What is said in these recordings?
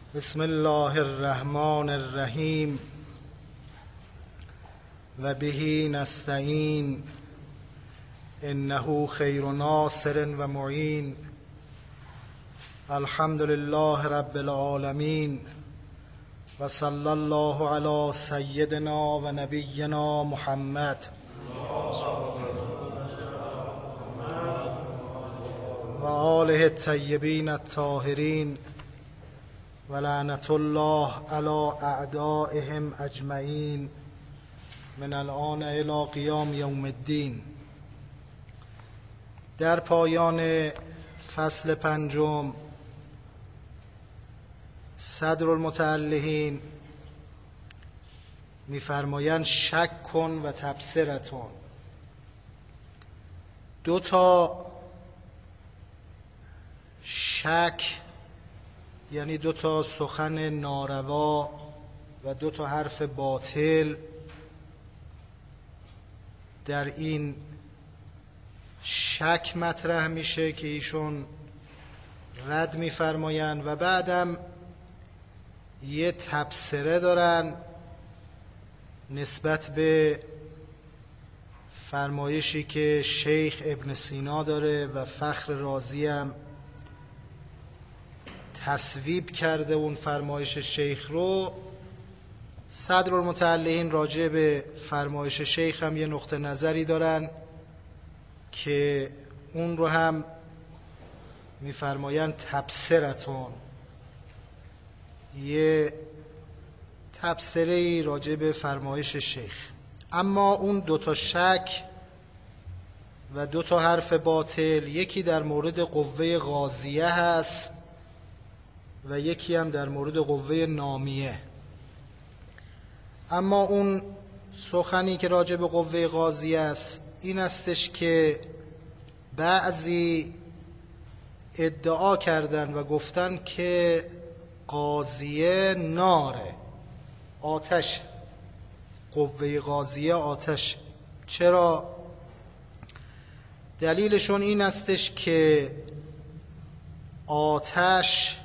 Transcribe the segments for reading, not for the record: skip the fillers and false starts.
بسم الله الرحمن الرحیم و به نستعین انه خیر ناصر و معین. الحمد لله رب العالمین و صلی الله علی سیدنا و نبینا محمد و آله الطیبین الطاهرین و لعنت الله علی اعدائهم اجمعین من الآن الی قیام یوم الدین. در پایان فصل پنجم صدر المتعلقین می‌فرمایند شک کن و تبصرتون. دو تا شک یعنی دو تا سخن ناروا و دو تا حرف باطل در این شک مطرح میشه که ایشون رد میفرمایند و بعدم یه تبصره دارن نسبت به فرمایشی که شیخ ابن سینا داره و فخر رازی هم تصویب کرده اون فرمایش شیخ رو. صدر المتعلقین راجع به فرمایش شیخ هم یه نقطه نظری دارن که اون رو هم میفرمایند تبصرتون، یه تبصره‌ای راجع به فرمایش شیخ. اما اون دوتا شک و دوتا حرف باطل، یکی در مورد قوه غازیه هست و یکی هم در مورد قوه نامیه. اما اون سخنی که راجع به قوه غازیه است این استش که بعضی ادعا کردن و گفتن که غازیه ناره، آتش، قوه غازیه آتش. چرا؟ دلیلشون این استش که آتش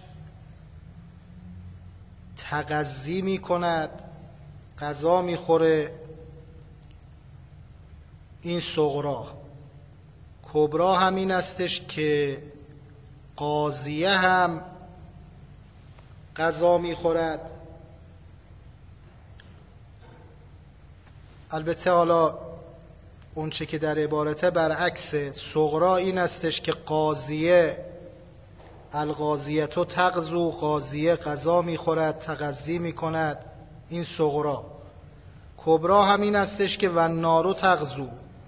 تغذی می کند، غذا می خوره. این صغرا. کبرا هم این استش که غازیه هم غذا می خورد. البته حالا اون چه که در عبارته برعکس صغرا این استش که غازیه الغازیه تو تغزو، غازیه غذا می خورد، تغذی می کند. این صغرا. کبرا همین استش که و نارو تغزو،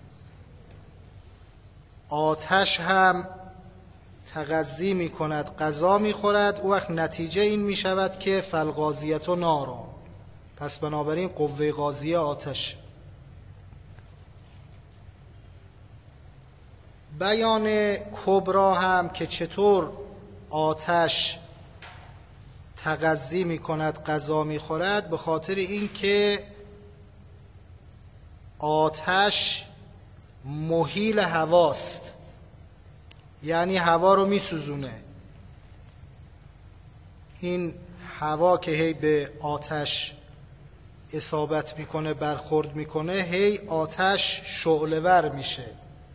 آتش هم تغذی می کند، غذا می خورد. او وقت نتیجه این می شود که فالغازیه نارو، پس بنابراین قوه غازیه آتش. بیان کبرا هم که چطور آتش تغذی می کند، غذا می خورد، به خاطر این که آتش مهیل هواست، یعنی هوا رو می سوزونه. این هوا که هی به آتش اصابت میکنه، برخورد میکنه، هی آتش شعله‌ور میشه.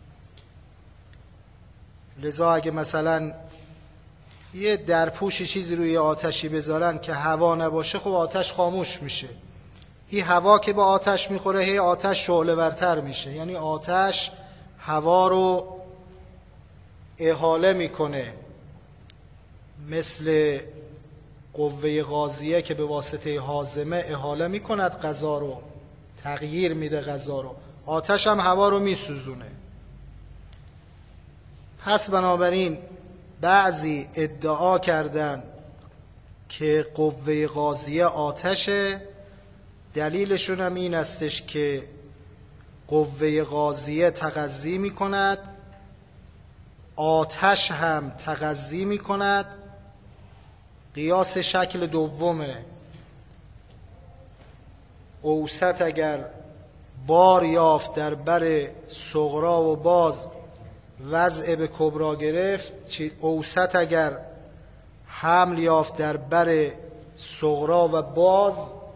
لذا اگه مثلا یه درپوشی چیزی روی آتشی بذارن که هوا نباشه، خب آتش خاموش میشه. این هوا که به آتش میخوره هی آتش شعله‌ورتر میشه، یعنی آتش هوا رو احاله میکنه، مثل قوه غازیه که به واسطه هاضمه احاله میکند غذا رو، تغییر میده غذا رو. آتش هم هوا رو میسوزونه. پس بنابراین بعضی ادعا کردن که قوه غازیه آتشه. دلیلشون هم این استش که قوه غازیه تغذی می کند، آتش هم تغذی می کند. قیاس شکل دومه. اوسط اگر بار یافت در بر صغرا و باز وضع به کبرا گرفت، اوسط اگر حمل یافت در بر صغرا و باز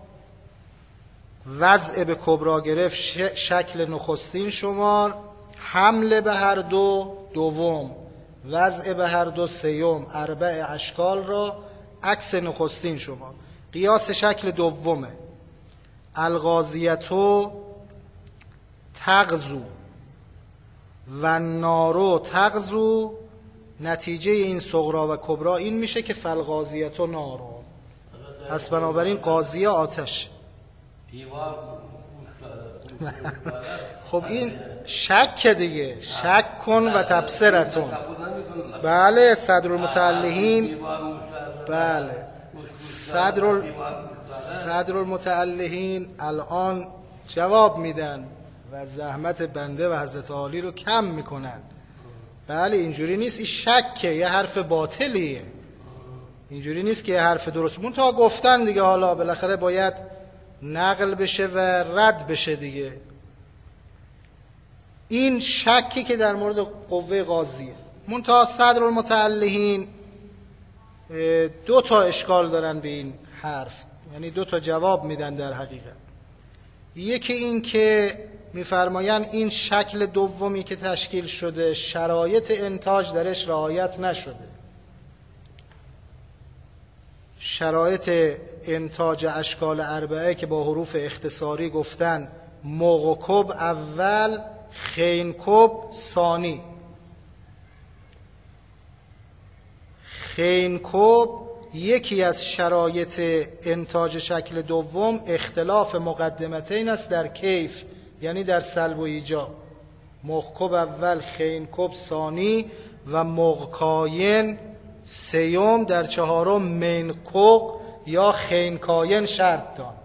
وضع به کبرا گرفت شکل نخستین شمار، حمله به هر دو دوم، وضع به هر دو سیوم، اربع اشکال را عکس نخستین شمار. قیاس شکل دومه. الغازیتو تغزو و نارو تغزو، نتیجه این صغرا و کبرا این میشه که فالغازیتو نارو. پس بنابراین قاضیه آتش. خب این شک دیگه، شک کن و تبصرتون. بله صدرالمتعلهین، بله صدرالمتعلهین الان جواب میدن و زحمت بنده و حضرت عالی رو کم میکنن. بله اینجوری نیست، این شکه، یه حرف باطلیه، اینجوری نیست که یه حرف درست. منتها گفتن دیگه، حالا بالاخره باید نقل بشه و رد بشه دیگه. این شکی که در مورد قوه قاضیه. منتها صدرالمتعلهین دو تا اشکال دارن به این حرف، یعنی دو تا جواب میدن در حقیقت. یکی این که میفرماین این شکل دومی که تشکیل شده شرایط انتاج درش رعایت نشده. شرایط انتاج اشکال اربعه که با حروف اختصاری گفتن موقعکب اول، خینکب ثانی. خینکب یکی از شرایط انتاج شکل دوم اختلاف مقدمتین است در کیف، یعنی در سلب و ایجاب. موقعکب اول، خینکب ثانی و موقعکاین سیوم، در چهارم مینکوق یا خینکاین شرط دان.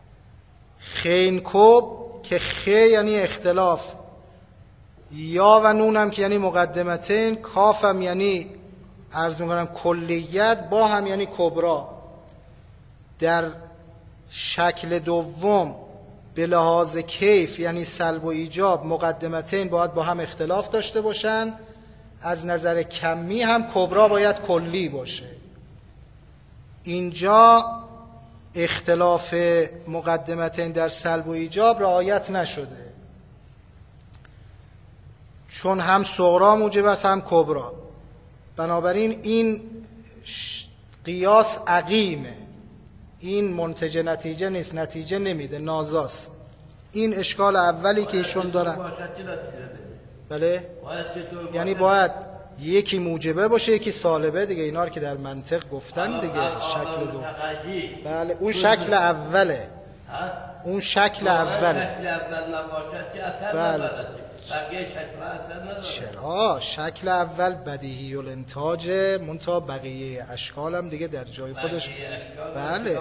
خینکب که خ یعنی اختلاف، یا و نونم که یعنی مقدمتین، کافم یعنی عرض میکنم کلیت، با هم یعنی کبرا. در شکل دوم به لحاظ کیف یعنی سلب و ایجاب مقدمتین باید با هم اختلاف داشته باشن، از نظر کمی هم کبرا باید کلی باشه. اینجا اختلاف مقدمتین در سلب و ایجاب رعایت نشده، چون هم صغرا موجب است هم کبرا. بنابراین این قیاس عقیمه، این منتج نتیجه نیست، نتیجه نمیده، نازاست. این اشکال اولی که ایشون دارن. بله یعنی باید یکی موجبه باشه یکی سالبه دیگه، اینا رو که در منطق گفتن دیگه. شکل دو، بله اون شکل اوله، اون شکل اوله. بله چرا شکل اول بدیهی الانتاج، منتها بقیه اشکال هم دیگه در جای خودش. بله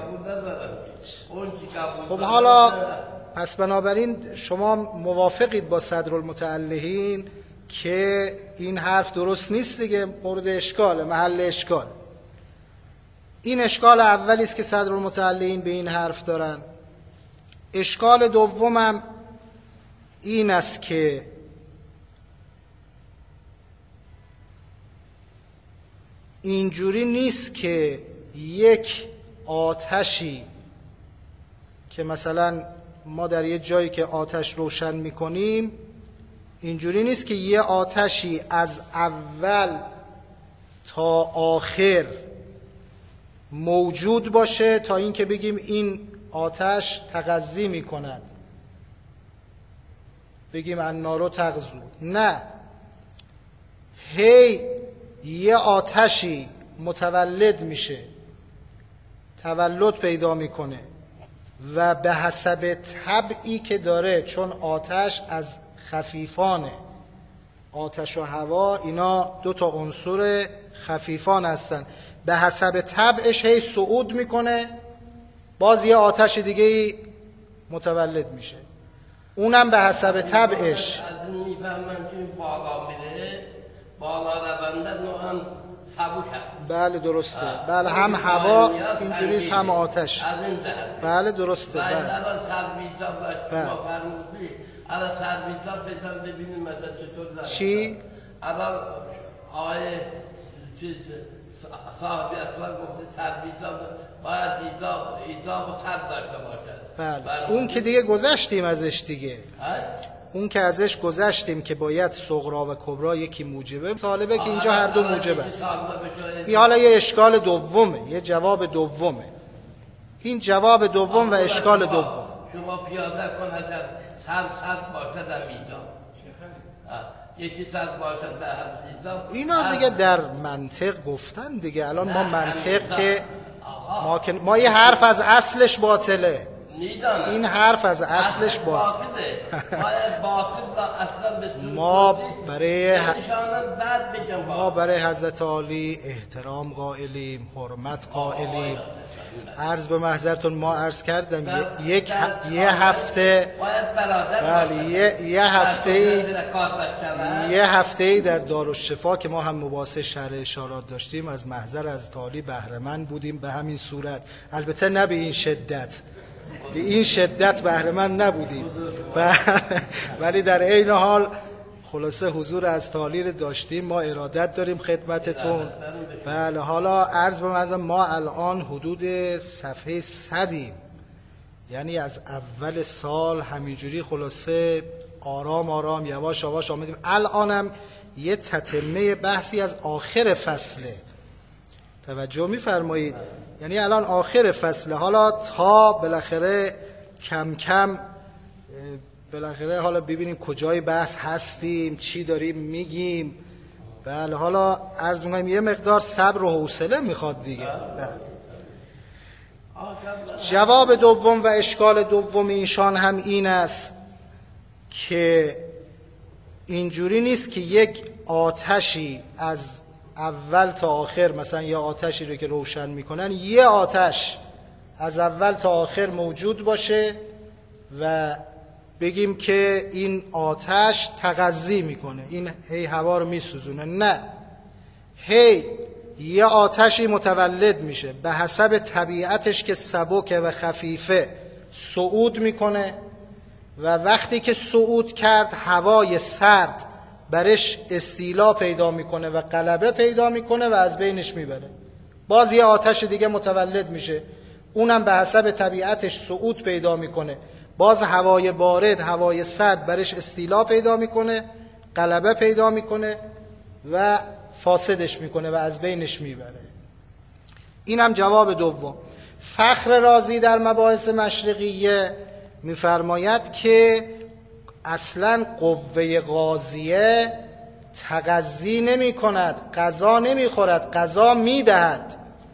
خب حالا پس بنابراین شما موافقید با صدرالمتعلهین که این حرف درست نیست دیگه، مورد اشکال، محل اشکال. این اشکال اولی است که صدرالمتعلهین به این حرف دارن. اشکال دومم این است که اینجوری نیست که یک آتشی که مثلا ما در یه جایی که آتش روشن میکنیم، اینجوری نیست که یه آتشی از اول تا آخر موجود باشه تا اینکه بگیم این آتش تغذی میکند، بگیم النارو تغذو. نه، هی یه آتشی متولد میشه، تولد پیدا میکنه و به حسب طبعی که داره، چون آتش از خفیفانه، آتش و هوا اینا دو تا عنصر خفیفان هستن، به حسب طبعش هی صعود میکنه، باز یه آتش دیگه متولد میشه، اونم به حسب طبعش. از این میفهمم که بالا میره، بالا رونده نوعا سبک هست. بله درسته، بله هم هوا اینجوریست هم آتش. از این جهت بله درسته. بله الان سرویزا شما فرمودی، الان سرویزا بزن ببینیم مثلا چطور داره. چی؟ الان آقای چیز صاحبی اصلا گفته سربیزا باید ایجاب و سر داشته باشد. بله اون که دیگه گذشتیم ازش دیگه، اون که ازش گذشتیم که باید صغرا و کبرا یکی موجبه، طالبه که اینجا هر دو موجب است. این حالا یه اشکال دومه، یه جواب دومه. این جواب دوم و اشکال دوم. شما پیاده کن اگر سر باشد هم اینجا، یکی سر باشد در هم اینا دیگه در منطق گفتن دیگه. الان ما منطق که ما یه حرف از اصلش باطله، این حرف از اصلش باطله. ما برای حضرت عالی احترام قائلیم، حرمت قائلیم. عرض به محضرتون ما عرض کردم یه هفته یه هفته در دارالشفا که ما هم مباحث شرح اشارات داشتیم، از محضر از عالی بهره مند بودیم به همین صورت. البته نه به این شدت، به این شدت بهره مند نبودیم، ولی در عین حال خلاصه حضور از تعالی رو داشتیم. ما ارادت داریم خدمتتون. بله حالا عرض به محضر ما الان حدود صفحه 100یم، یعنی از اول سال همینجوری خلاصه آرام آرام یواش یواش آمدیم. الانم یه تتمه بحثی از آخر فصله، توجه می‌فرمایید؟ یعنی الان آخر فصله، حالا تا بالاخره کم کم بالاخره حالا ببینیم کجای بحث هستیم، چی داریم میگیم. بله حالا عرض می‌کنم یه مقدار صبر و حوصله میخواد دیگه. جواب دوم و اشکال دوم ایشان هم این است که اینجوری نیست که یک آتشی از اول تا آخر، مثلا یه آتشی رو که روشن میکنن، یه آتش از اول تا آخر موجود باشه و بگیم که این آتش تغذی میکنه، این هی هوا رو میسوزونه. نه، هی یه آتشی متولد میشه به حسب طبیعتش که سبکه و خفیفه، صعود میکنه و وقتی که صعود کرد هوای سرد برش استیلا پیدا میکنه و غلبه پیدا میکنه و از بینش میبره. باز یه آتش دیگه متولد میشه، اونم به حسب طبیعتش صعود پیدا میکنه، باز هوای بارد، هوای سرد برش استیلا پیدا میکنه، غلبه پیدا میکنه و فاسدش میکنه و از بینش میبره. اینم جواب دوم. فخر رازی در مباحث مشرقیه میفرماید که اصلا قوه غازیه تغذی نمی کند، غذا نمی خورد، غذا می دهد.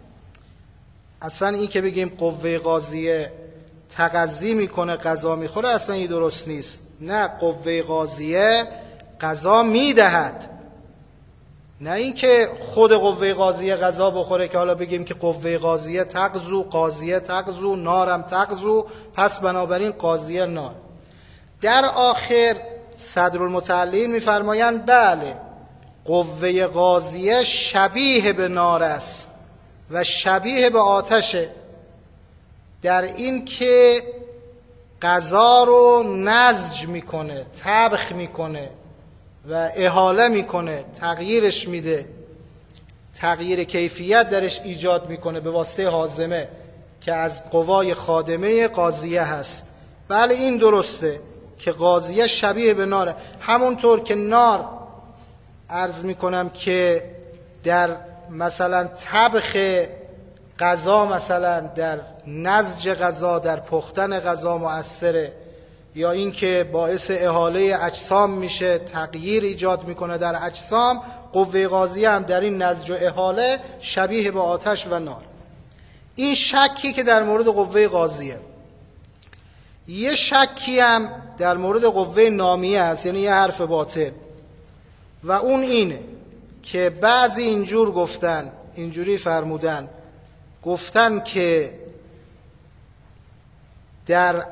اصلا این که بگیم قوه غازیه تغذی می کنه غذا می خوره، اصلا این درست نیست. نه، قوه غازیه غذا می دهد، نه این که خود قوه غازیه غذا بخوره که حالا بگیم که قوه غازیه تغذو، غازیه تغذو، نارم تغذو، پس بنابراین غازیه نار. در آخر صدرالمتعلین میفرمایند بله، قوه غازیه شبیه به نار است و شبیه به آتشه، در این که غذا رو نضج میکنه، طبخ میکنه و احاله میکنه، تغییرش میده، تغییر کیفیت درش ایجاد میکنه به واسطه هاضمه که از قوای خادمه غازیه هست. بله این درسته که غازیه شبیه به ناره، همونطور که نار عرض میکنم که در مثلا طبخ غذا، مثلا در نضج غذا، در پختن غذا مؤثره، یا این که باعث احاله اجسام میشه، تغییر ایجاد میکنه در اجسام، قوه غازیه هم در این نضج و احاله شبیه به آتش و نار. این شکی که در مورد قوه غازیه. یه شکی هم در مورد قوه نامیه هست، یعنی یه حرف باطل، و اون اینه که بعضی اینجور گفتن، اینجوری فرمودن، گفتن که در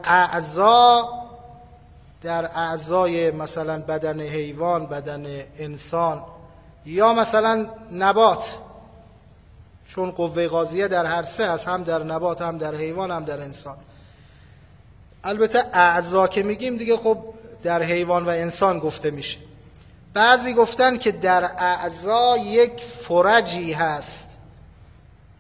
اعضای مثلا بدن حیوان، بدن انسان یا مثلا نبات، چون قوه غازیه در هر سه هست، هم در نبات، هم در حیوان، هم در انسان. البته اعضا که میگیم دیگه خب در حیوان و انسان گفته میشه. بعضی گفتن که در اعضا یک فرجی هست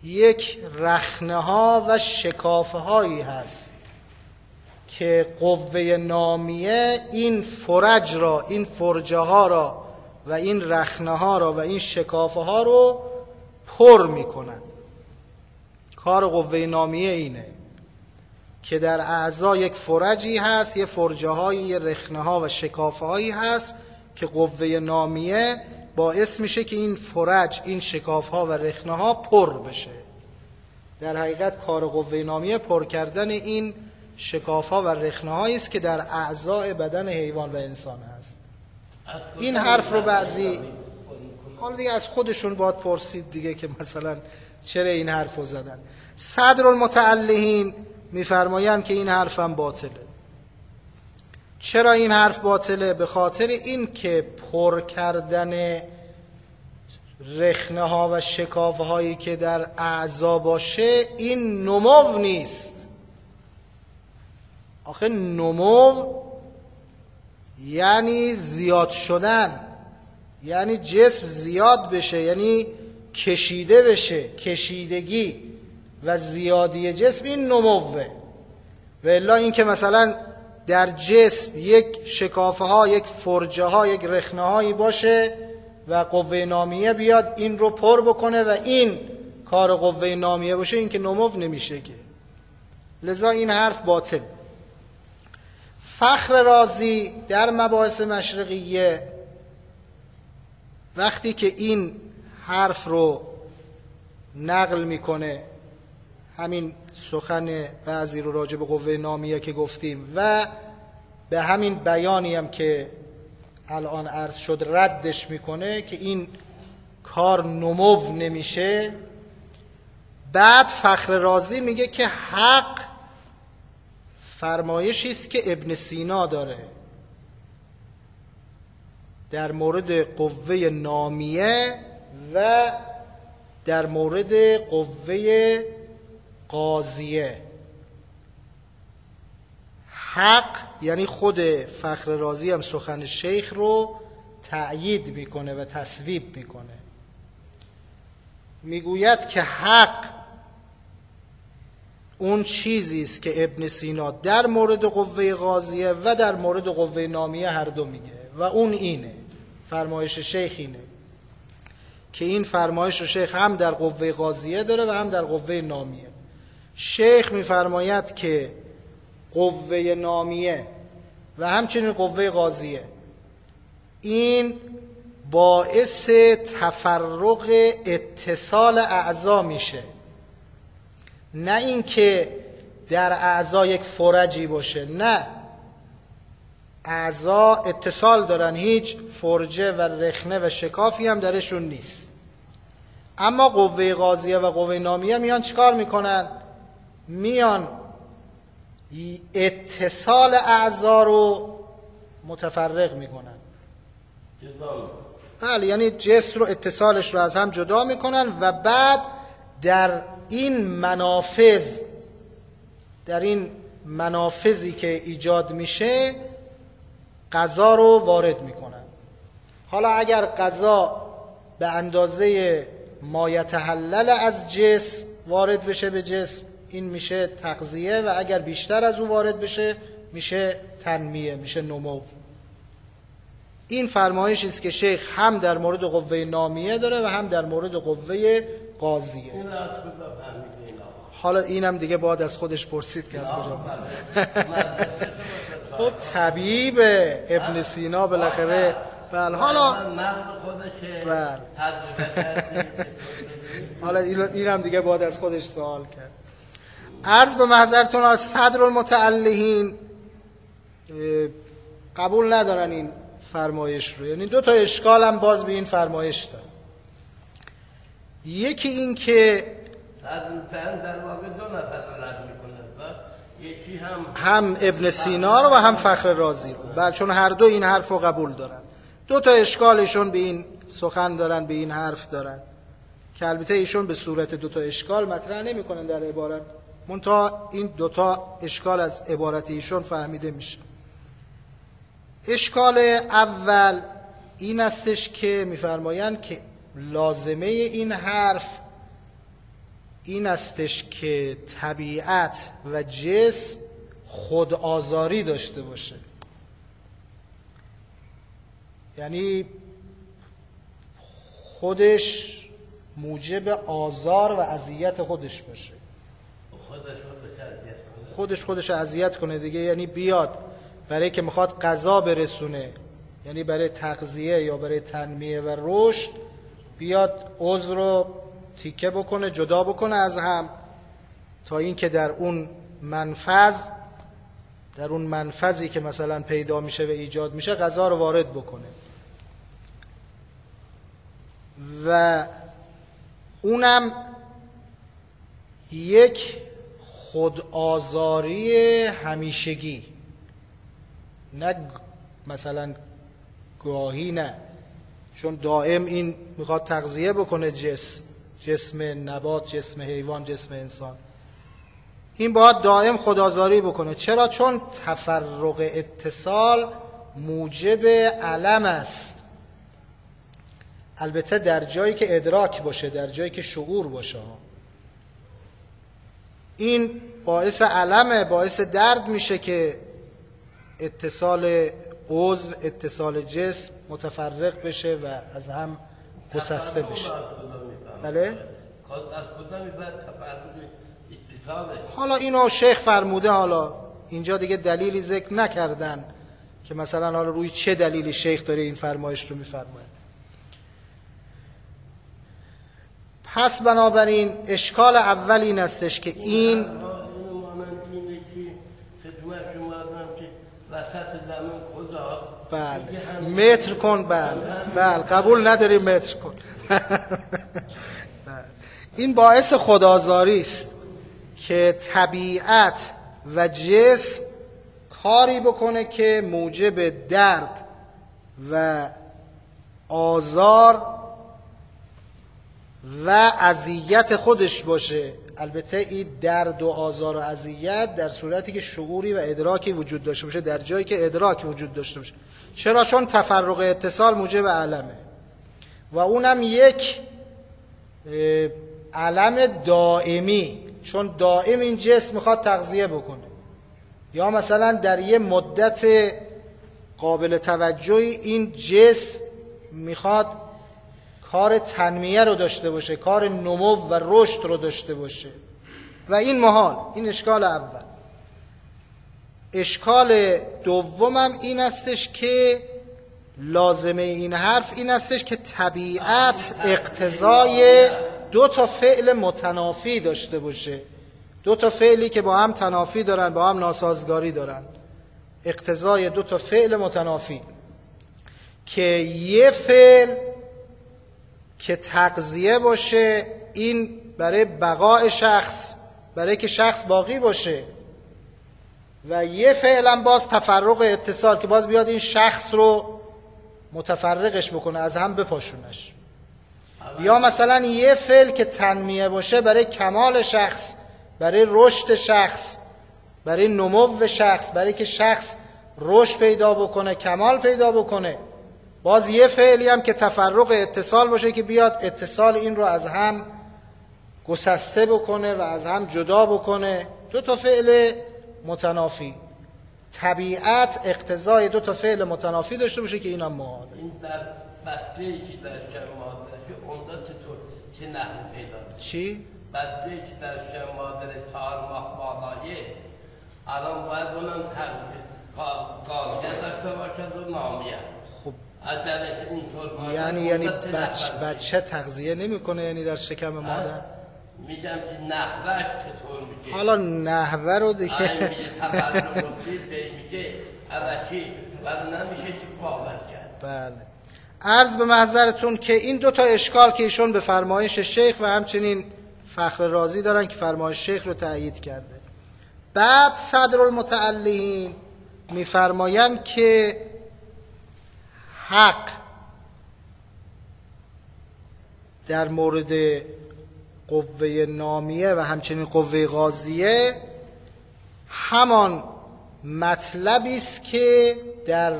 یک رخنه ها و شکافه هایی هست که قوه نامیه این فرج را، این فرجه ها را و این رخنه ها را و این شکافه ها رو پر می کند. کار قوه نامیه اینه که در اعضا یک فرجی هست، یه فرجه هایی، یه رخنه ها و شکافه هایی هست که قوه نامیه باعث میشه که این فرج، این شکافه ها و رخنه ها پر بشه. در حقیقت کار قوه نامیه پر کردن این شکافه ها و رخنه هایی است که در اعضای بدن حیوان و انسان هست. این حرف رو بعضی حالا دیگه از خودشون باید پرسید دیگه که مثلا چرا این حرف رو زدن. صدرالمتعلهین میفرمایند که این حرفم باطله. چرا این حرف باطله؟ به خاطر این که پر کردن رخنه ها و شکافه هایی که در اعضا باشه این نمو نیست. آخه نمو یعنی زیاد شدن، یعنی جسم زیاد بشه، یعنی کشیده بشه، کشیدگی و زیادی جسم این نموه. و الا این که مثلا در جسم یک شکافه ها، یک فرجه ها، یک رخنه هایی باشه و قوه نامیه بیاد این رو پر بکنه و این کار قوه نامیه باشه، این که نمو نمیشه که. لذا این حرف باطل. فخر رازی در مباحث مشرقیه وقتی که این حرف رو نقل میکنه، همین سخن بعضی رو راجع به قوه نامیه که گفتیم و به همین بیانی هم که الان عرض شد ردش میکنه که این کار نمو نمیشه، بعد فخر رازی میگه که حق فرمایشی است که ابن سینا داره در مورد قوه نامیه و در مورد قوه قاضیه. حق یعنی خود فخر رازی هم سخن شیخ رو تأیید میکنه و تصویب میکنه. میگوید که حق اون چیزی است که ابن سینا در مورد قوه قاضیه و در مورد قوه نامیه هر دو میگه و اون اینه، فرمایش شیخ اینه که این فرمایش شیخ هم در قوه قاضیه داره و هم در قوه نامیه. شیخ میفرماید که قوه نامیه و همچنین قوه قاضیه این باعث تفرق اتصال اعضا میشه، نه اینکه در اعضا یک فرجی باشه. نه، اعضا اتصال دارن، هیچ فرجه و رخنه و شکافی هم درشون نیست. اما قوه قاضیه و قوه نامیه میان چیکار میکنن؟ میان اتصال اعضا رو متفرق میکنن. بله، یعنی جسم رو اتصالش رو از هم جدا میکنن و بعد در این منافذی که ایجاد میشه غذا رو وارد میکنن. حالا اگر غذا به اندازه ما یتحلل از جسم وارد بشه به جسم، این میشه تغذیه، و اگر بیشتر از اون وارد بشه میشه تنمیه، میشه نمو. این فرمایشی است که شیخ هم در مورد قوه نامیه داره و هم در مورد قوه قاضیه. حالا اینم دیگه باید از خودش پرسید که از کجا. خب طبیب ابن سینا بالاخره. بله، حالا حالا اینم دیگه باید از خودش سوال کرد. عرض به محضرتون از صدرالمتعلهین قبول ندارن این فرمایش رو، یعنی دو تا اشکال هم باز به این فرمایش داره. یکی این که در واقع دو نفر رد میکنه، یکی هم ابن سینا رو و هم فخر رازی رو، بله، چون هر دو این حرف رو قبول دارن. دو تا اشکالشون به این سخن دارن، به این حرف دارن که البته ایشون به صورت دو تا اشکال مطرح نمی کنن در عبارت، منتها این دو تا اشکال از عبارت ایشون فهمیده میشه. اشکال اول این استش که میفرمایند که لازمه این حرف این استش که طبیعت و جسم خود آزاری داشته باشه، یعنی خودش موجب آزار و اذیت خودش باشه، خودش اذیت کنه دیگه. یعنی بیاد برای که میخواد غذا برسونه، یعنی برای تغذیه یا برای تنمیه و رشد، بیاد عضو رو تیکه بکنه، جدا بکنه از هم، تا اینکه در اون منفذی که مثلا پیدا میشه و ایجاد میشه غذا رو وارد بکنه. و اونم یک خودآزاری همیشگی، نه مثلا گاهی، نه، چون دائم این میخواد تغذیه بکنه جسم نبات، جسم حیوان، جسم انسان، این باید دائم خودآزاری بکنه. چرا؟ چون تفرق اتصال موجب علم است، البته در جایی که ادراک باشه، در جایی که شعور باشه. این باعث علمه، باعث درد میشه که اتصال عضو، اتصال جسم متفرق بشه و از هم گسسته بشه. بله؟ از کجا میباید تفرق اتصاله؟ حالا اینو شیخ فرموده، حالا اینجا دیگه دلیلی ذکر نکردن که مثلا حالا روی چه دلیلی شیخ داره این فرمایش رو میفرماید. پس بنابراین اشکال اول این استش که این بله متر کن، بله قبول نداری متر کن. این باعث خودآزاری است که طبیعت و جسم کاری بکنه که موجب درد و آزار و اذیت خودش باشه. البته این درد و آزار و اذیت در صورتی که شعوری و ادراکی وجود داشته باشه، در جایی که ادراک وجود داشته باشه. چرا؟ چون تفرق اتصال موجب علمه و اونم یک علم دائمی، چون دائم این جسم میخواد تغذیه بکنه، یا مثلا در یه مدت قابل توجهی این جسم میخواد کار تنمیه رو داشته باشه، کار نمو و رشد رو داشته باشه و این محال. این اشکال اول. اشکال دومم این استش که لازمه این حرف این استش که طبیعت اقتضای دو تا فعل متنافی داشته باشه، دو تا فعلی که با هم تنافی دارن، با هم ناسازگاری دارن، اقتضای دو تا فعل متنافی، که یه فعل که تغذیه باشه، این برای بقای شخص، برای که شخص باقی باشه، و یه فعلا باز تفرق اتصال که باز بیاد این شخص رو متفرقش بکنه، از هم بپاشونش. یا مثلا یه فعل که تنمیه باشه برای کمال شخص، برای رشد شخص، برای نمو شخص، برای که شخص رشد پیدا بکنه، کمال پیدا بکنه. باز یه فعلی هم که تفرق اتصال باشه که بیاد اتصال این رو از هم گسسته بکنه و از هم جدا بکنه. دو تا فعل متنافی. طبیعت اقتضای دو تا فعل متنافی داشته باشه که این هم محاله. این در بسته‌ای که در شرم مادرش اونجا چطور چه نحو پیدا میشه؟ چی؟ بسته‌ای که در شرم مادر 4 ماه بالایه، الان باید اونم قاضیه داشته باشد و نامیه. خب اجلش اینطور یعنی بچه تغذیه نمیکنه، یعنی در شکم مادر؟ میگم که نحوهش چطور میگه؟ حالا نحوه رو دیگه میگه تفضل بسید میگه علکی ولی نمیشه چی باور کرد. بله. عرض به محضرتون که این دو تا اشکال که ایشون به فرمایش شیخ و همچنین فخر رازی دارن که فرمایش شیخ رو تأیید کرده. بعد صدرالمتعلین میفرمایند که حق در مورد قوه نامیه و همچنین قوه قاضیه همان مطلبی است که در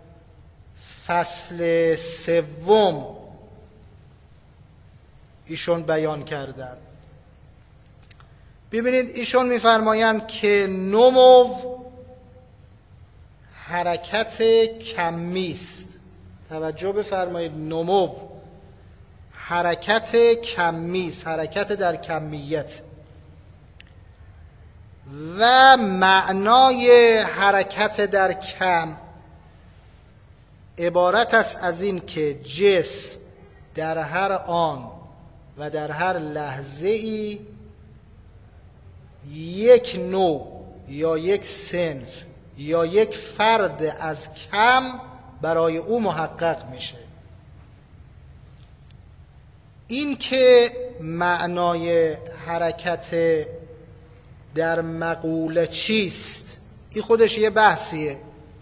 فصل سوم ایشون بیان کردن. ببینید ایشون میفرمایند که نمو حرکت کمی است. توجه بفرمایید، نمو حرکت کمی است، حرکت در کمیت. و معنای حرکت در کم عبارت است از این که جسم در هر آن و در هر لحظه ای یک نوع یا یک صنف یا یک فرد از کم برای او محقق میشه. این که معنای حرکت در مقوله چیست، این خودش یه بحثیه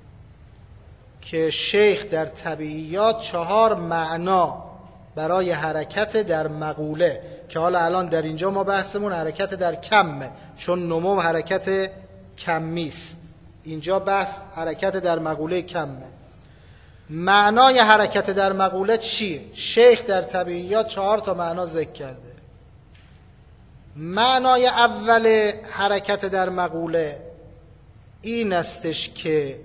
که شیخ در طبیعیات 4 معنا برای حرکت در مقوله، که حالا الان در اینجا ما بحثمون حرکت در کمه، چون نمو حرکت کمی است، اینجا بحث حرکت در مقوله کمه. معنای حرکت در مقوله چیه؟ شیخ در طبیعیات 4 تا معنا ذکر کرده. معنای اول حرکت در مقوله این استش که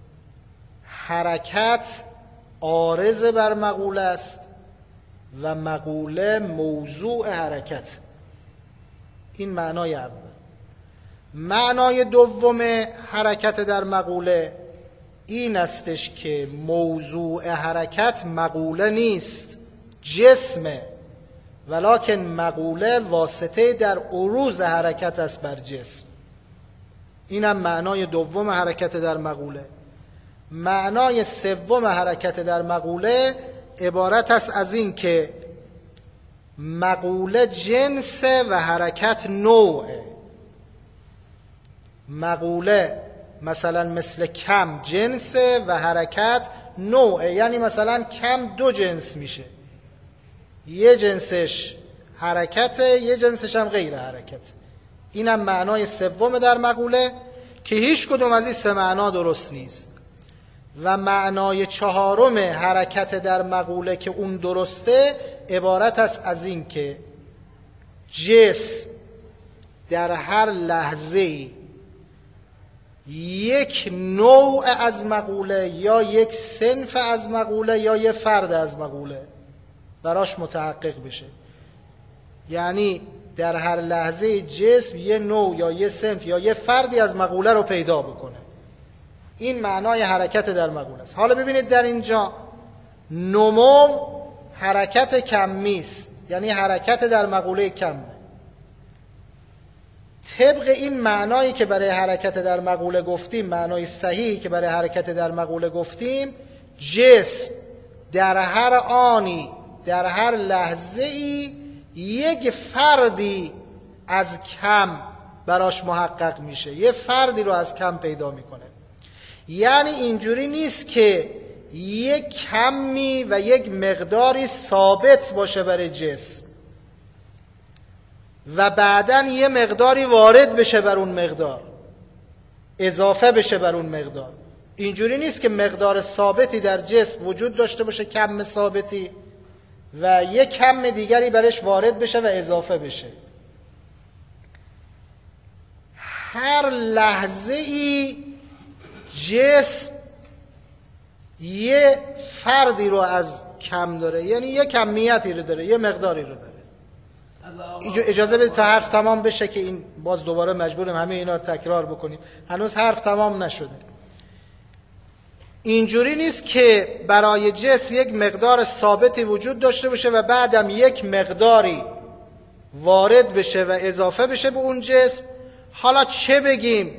حرکت عارض بر مقوله است و مقوله موضوع حرکت. این معنای اول. معنای دوم حرکت در مقوله این استش که موضوع حرکت مقوله نیست، جسمه، ولکن مقوله واسطه در عروض حرکت است بر جسم. اینم معنای دوم حرکت در مقوله. معنای سوم حرکت در مقوله عبارت است از این که مقوله جنسه و حرکت نوعه. مقوله مثلا مثل کم جنسه و حرکت نوعه، یعنی مثلا کم 2 جنس میشه، یه جنسش حرکته، یه جنسش هم غیر حرکت. اینم معنای سوم در مقوله که هیچ کدوم از این 3 معنا درست نیست. و معنای 4 حرکت در مقوله که اون درسته عبارت است از این که جسم در هر لحظه یک نوع از مقوله یا یک صنف از مقوله یا یک فرد از مقوله براش متحقق بشه. یعنی در هر لحظه جسم یه نوع یا یه صنف یا یه فردی از مقوله رو پیدا بکنه. این معنای حرکت در مقوله است. حالا ببینید در اینجا نمو حرکت کمی است، یعنی حرکت در مقوله کمه. طبق این معنایی که برای حرکت در مقوله گفتیم، معنای صحیحی که برای حرکت در مقوله گفتیم، جسم در هر آنی در هر لحظه ای یک فردی از کم براش محقق میشه، یه فردی رو از کم پیدا میکنه. یعنی اینجوری نیست که یک کمی و یک مقداری ثابت باشه برای جسم و بعداً یه مقداری وارد بشه بر اون مقدار، اضافه بشه بر اون مقدار. اینجوری نیست که مقدار ثابتی در جسم وجود داشته باشه، کم ثابتی، و یه کم دیگری برش وارد بشه و اضافه بشه. هر لحظه ای جسم یه فردی رو از کم داره، یعنی یه کمیتی رو داره، یه مقداری رو داره. اجازه بدید تا حرف تمام بشه که این باز دوباره مجبوریم همه اینا رو تکرار بکنیم، هنوز حرف تمام نشده. اینجوری نیست که برای جسم یک مقدار ثابتی وجود داشته باشه و بعدم یک مقداری وارد بشه و اضافه بشه به اون جسم. حالا چه بگیم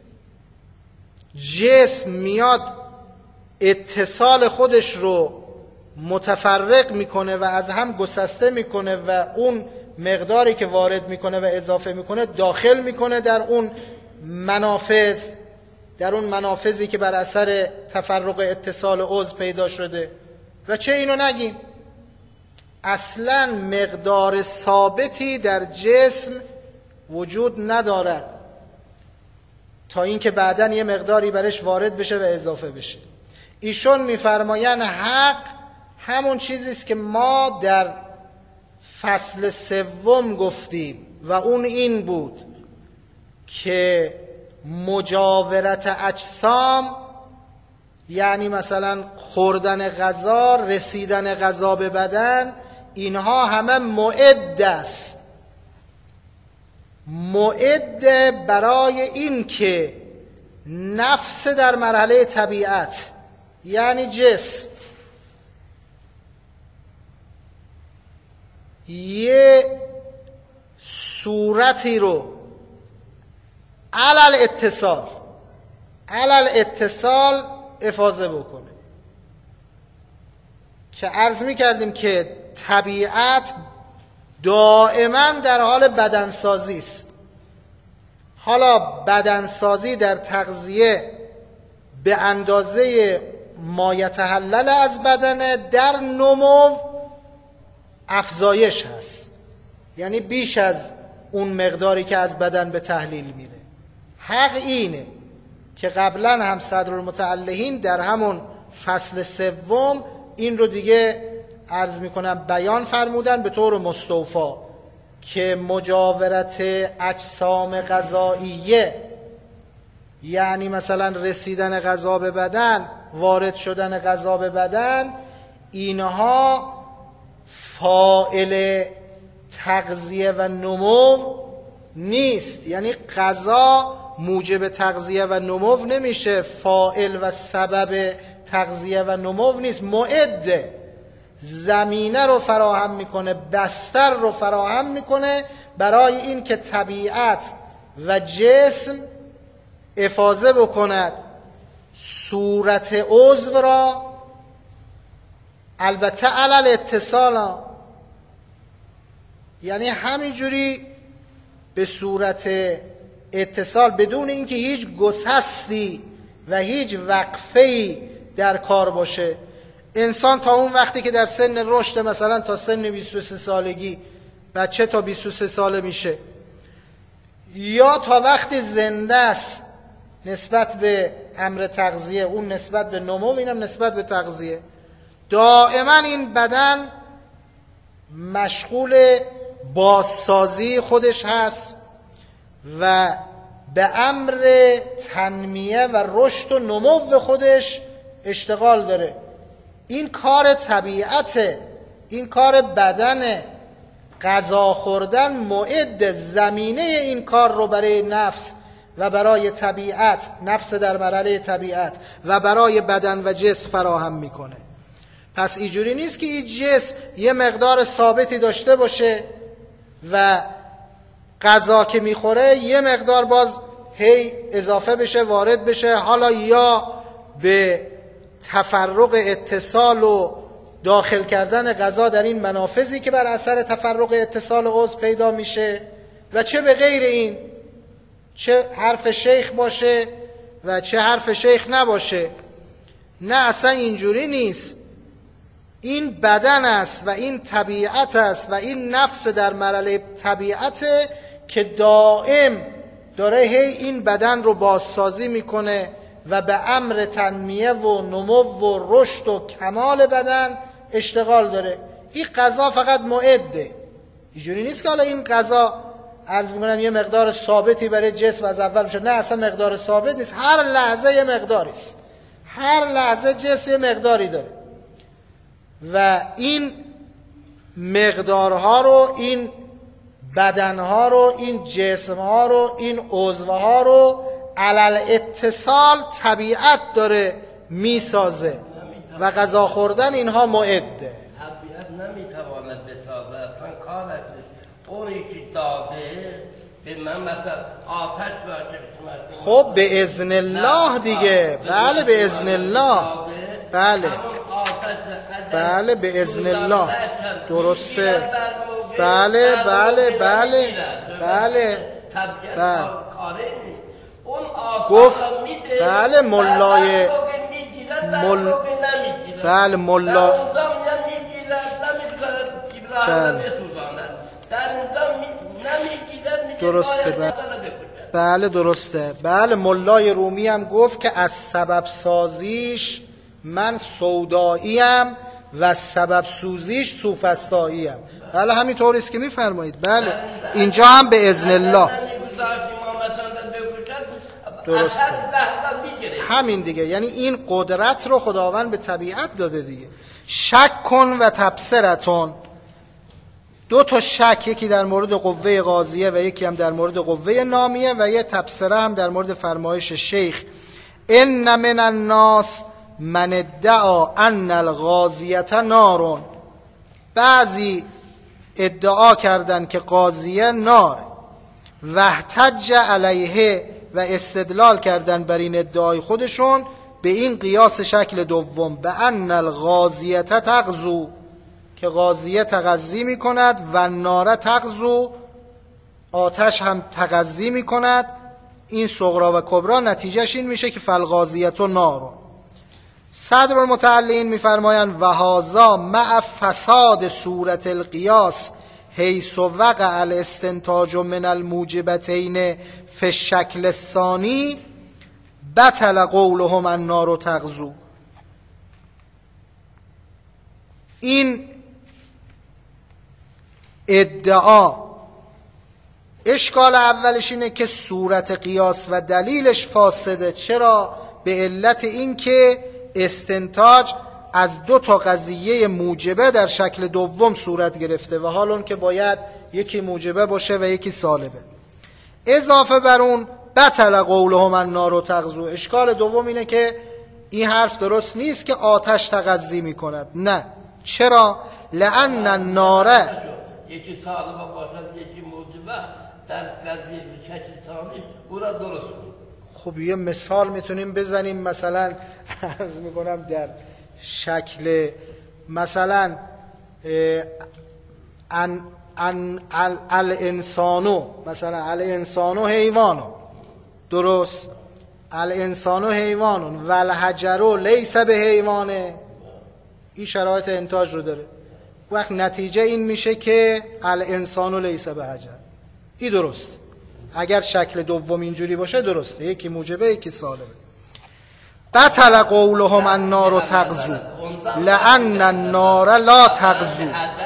جسم میاد اتصال خودش رو متفرق میکنه و از هم گسسته میکنه و اون مقداری که وارد میکنه و اضافه میکنه داخل میکنه در اون منافذ، در اون منافذی که بر اثر تفرق اتصال عضو پیدا شده. و چه اینو نگیم، اصلا مقدار ثابتی در جسم وجود ندارد تا اینکه بعداً یه مقداری برش وارد بشه و اضافه بشه. ایشون میفرمایند حق همون چیزیست که ما در فصل 3 گفتیم و اون این بود که مجاورت اجسام یعنی مثلا خوردن غذا، رسیدن غذا به بدن، اینها همه معد است، معد برای این که نفس در مرحله طبیعت یعنی جسم یه صورتی رو علل اتصال افاضه بکنه، که عرض می کردیم که طبیعت دائما در حال بدنسازی است. حالا بدنسازی در تغذیه به اندازه ما یتحلل از بدنه، در نمو افزایش هست، یعنی بیش از اون مقداری که از بدن به تحلیل میره. حق اینه که قبلا هم صدرالمتعلهین در همون فصل سوم این رو دیگه عرض میکنم بیان فرمودن به طور مستوفا که مجاورت اجسام غذاییه یعنی مثلا رسیدن غذا به بدن، وارد شدن غذا به بدن، اینها فاعل تغذیه و نمو نیست. یعنی غذا موجب تغذیه و نمو نمیشه، فاعل و سبب تغذیه و نمو نیست، معد زمینه رو فراهم میکنه، بستر رو فراهم میکنه برای این که طبیعت و جسم افاضه بکند صورت عضو را، البته علل اتصال، یعنی همینجوری به صورت اتصال بدون اینکه هیچ گسستی و هیچ وقفه‌ای در کار باشه. انسان تا اون وقتی که در سن رشد، مثلا تا سن 23 سالگی بچه تا 23 ساله میشه، یا تا وقتی زنده است نسبت به امر تغذیه، اون نسبت به نمو، اینم نسبت به تغذیه، دائما این بدن مشغول بازسازی خودش هست و به امر تنمیه و رشد و نمو خودش اشتغال داره. این کار طبیعته، این کار بدنه. غذا خوردن معد زمینه این کار رو برای نفس و برای طبیعت، نفس در مرحله طبیعت و برای بدن و جسم فراهم میکنه. پس اینجوری نیست که این جسم یه مقدار ثابتی داشته باشه و غذا که میخوره یه مقدار باز هی اضافه بشه، وارد بشه، حالا یا به تفرق اتصال و داخل کردن غذا در این منافذی که بر اثر تفرق اتصال عضو پیدا میشه، و چه به غیر این، چه حرف شیخ باشه و چه حرف شیخ نباشه. نه، اصلا اینجوری نیست. این بدن است و این طبیعت است و این نفس در مرحله طبیعته که دائم داره هی این بدن رو بازسازی میکنه و به امر تنمیه و نمو و رشد و کمال بدن اشتغال داره. این غذا فقط معده، اینجوری نیست که حالا این غذا عرض میکنم یه مقدار ثابتی برای جسم از اول بشه. نه، اصلا مقدار ثابت نیست، هر لحظه یه مقداری است، هر لحظه جسم یه مقداری داره و این مقدارها رو، این بدنها رو، این جسمها رو، این عضوها رو علل اتصال طبیعت داره میسازه و غذا خوردن اینها معده. طبیعت نمیتواند بسازه، اصلا کارش اونی که داده به من مثلا آتش باشه. خب به اذن الله دیگه، بله به اذن الله، بله بله به اذن الله، درسته، بله بله بله بله بله گفت، بله ملای بله ملا، درسته، بله درسته، بله ملای رومی هم گفت که از سبب سازیش من سوداییم و سبب سوزیش سوفسطایی هم. بله همینطور است که میفرمایید. بله اینجا هم به اذن الله درسته. همین دیگه، یعنی این قدرت رو خداوند به طبیعت داده دیگه. شک کن و تبصرتون، دو تا شک، یکی در مورد قوه قاضیه و یکی هم در مورد قوه نامیه و یه تبصره هم در مورد فرمایش شیخ. ان من الناس من ادعا ان القاضیه نار. بعضی ادعا کردن که قاضیه ناره، و احتج علیه و استدلال کردن بر این ادعای خودشون به این قیاس شکل دوم، به ان القاضیه تغزو، که قاضیه تغذی می کند، و نار تغزو، آتش هم تغذی می کند. این صغرا و کبرا نتیجهش این میشه که فالقاضیه نار. صدر المتعلین میفرمایند و هذا مع فساد صورت القیاس حیث وقع الاستنتاج من الموجبتین فی الشکل الثانی بطل قولهم النار تغزو. این ادعا اشکال اولش اینه که صورت قیاس و دلیلش فاسده. چرا؟ به علت این که استنتاج از دو تا قضیه موجبه در شکل دوم صورت گرفته و حال اون که باید یکی موجبه باشه و یکی سالبه. اضافه بر اون بطل قولهم النار تغزو. اشکال دوم اینه که این حرف درست نیست که آتش تغذی میکند. نه. چرا؟ لأن النار یکی سالبه باشد یکی موجبه در قضیه شکل ثانی او را درست کن. خب یه مثال میتونیم بزنیم، مثلا عرض میکنم در شکل مثلا الانسانو، مثلا الانسانو حیوانو، درست؟ الانسانو حیوانون و الحجرو لیس به حیوانه. این شرایط انتاج رو داره. وقت نتیجه این میشه که الانسانو لیس به حجر. این درست. اگر شکل دوم اینجوری باشه درسته، یکی موجبه یکی سالبه. بطل قولهم النار تغزو لأن النار لا تغزو.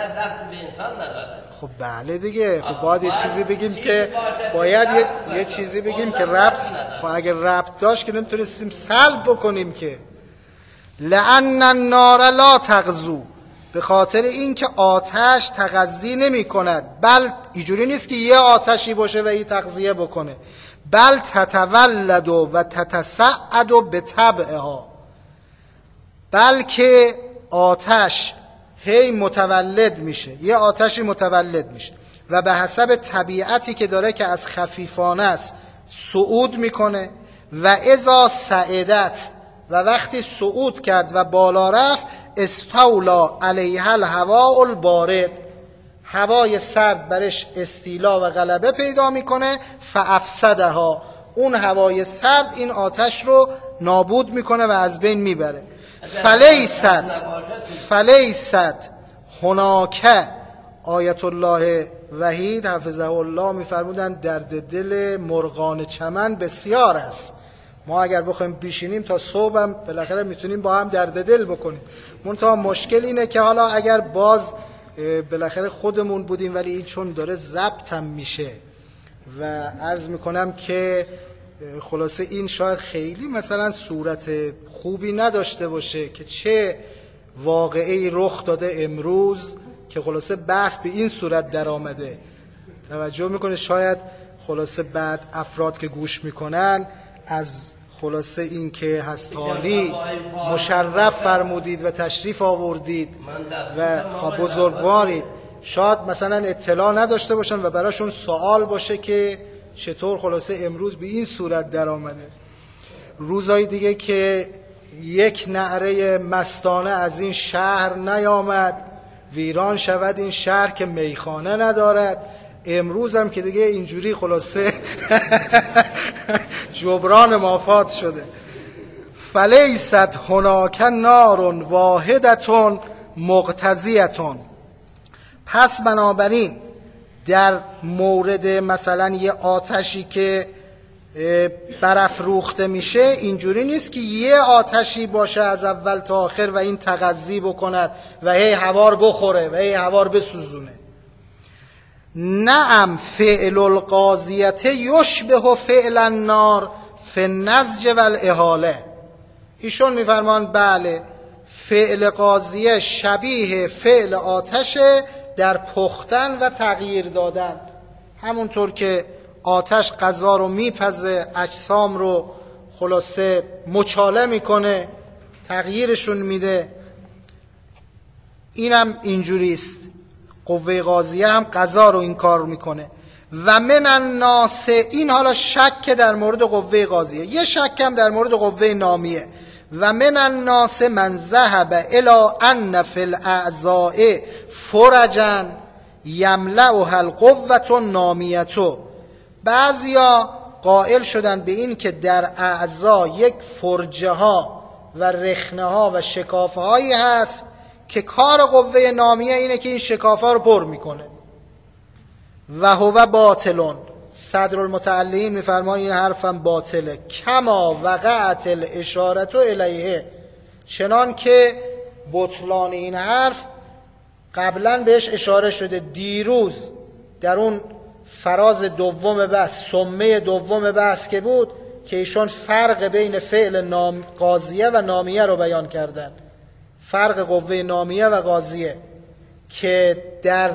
خب بله دیگه، خب باید یه چیزی بگیم که باید یه چیزی بگیم که ربط، خب اگر ربط داشت که نمیتونستیم سلب بکنیم که. لأن النار لا تغزو، به خاطر اینکه آتش تغذی نمی کند. بل اینجوری نیست که یه آتشی باشه و این تغذیه بکنه، بل تتولد و تتسعد به طبعها، بلکه آتش هی متولد میشه، یه آتشی متولد میشه و به حسب طبیعتی که داره که از خفیفانه است صعود میکنه و اذا سعدت، و وقتی صعود کرد و بالا رفت استولا علیها الهواء البارد، هوای سرد برش استیلا و غلبه پیدا میکنه. فافسدها، اون هوای سرد این آتش رو نابود میکنه و از بین میبره. فلیست هناک، آیت الله وحید حفظه الله میفرمودن درد دل مرغان چمن بسیار است. ما اگر بخوایم بیشینیم تا صبح هم بالاخره میتونیم با هم درد دل بکنیم. منتها مشکل اینه که حالا اگر باز بالاخره خودمون بودیم، ولی این چون داره ضبط هم میشه و عرض میکنم که خلاصه این شاید خیلی مثلا صورت خوبی نداشته باشه که چه واقعی رخ داده امروز که خلاصه بحث به این صورت در آمده. توجه میکنه شاید خلاصه بعد افراد که گوش میکنن از خلاصه این که هستالی مشرف فرمودید و تشریف آوردید و بزرگوارید، شاید مثلا اطلاع نداشته باشن و براشون سوال باشه که چطور خلاصه امروز به این صورت در آمده. روزای دیگه که یک نعره مستانه از این شهر نیامد، ویران شود این شهر که میخانه ندارد. امروز هم که دیگه اینجوری خلاصه جبران مافات شده. فلیست هناک نار واحدتون مقتضیتون. پس بنابراین در مورد مثلا یه آتشی که برافروخته میشه، اینجوری نیست که یه آتشی باشه از اول تا آخر و این تغذی بکند و هی هوار بخوره و هی هوار بسوزونه. نعم فعل القاضیت یشبه فعل النار فی النضج و الاحاله. ایشون میفرمان بله، فعل قاضیه شبیه فعل آتشه در پختن و تغییر دادن. همونطور که آتش غذا رو میپزه، اجسام رو خلاصه مچاله میکنه، تغییرشون میده، اینم اینجوریست. قوه قاضیه هم غذا رو این کار میکنه. و من الناس، این حالا شک در مورد قوه قاضیه، یه شک هم در مورد قوه نامیه. و من الناس من ذهب الی ان فی الاعضاء فرجا یملأها القوة النامیة. بعضیا قائل شدن به این که در اعضا یک فرجه ها و رخنه ها و شکافه هایی هست که کار قوه نامیه اینه که این شکافه ها رو پر میکنه. و هو باطلون، صدرالمتعلین میفرمان این حرفم باطله. کما وقعت الاشارت الیه، چنان که بطلان این حرف قبلا بهش اشاره شده دیروز در اون فراز دوم بحث، سمه دوم بحث که بود، که ایشون فرق بین فعل قاضیه و نامیه رو بیان کردن. فرق قوه نامیه و قاضیه که در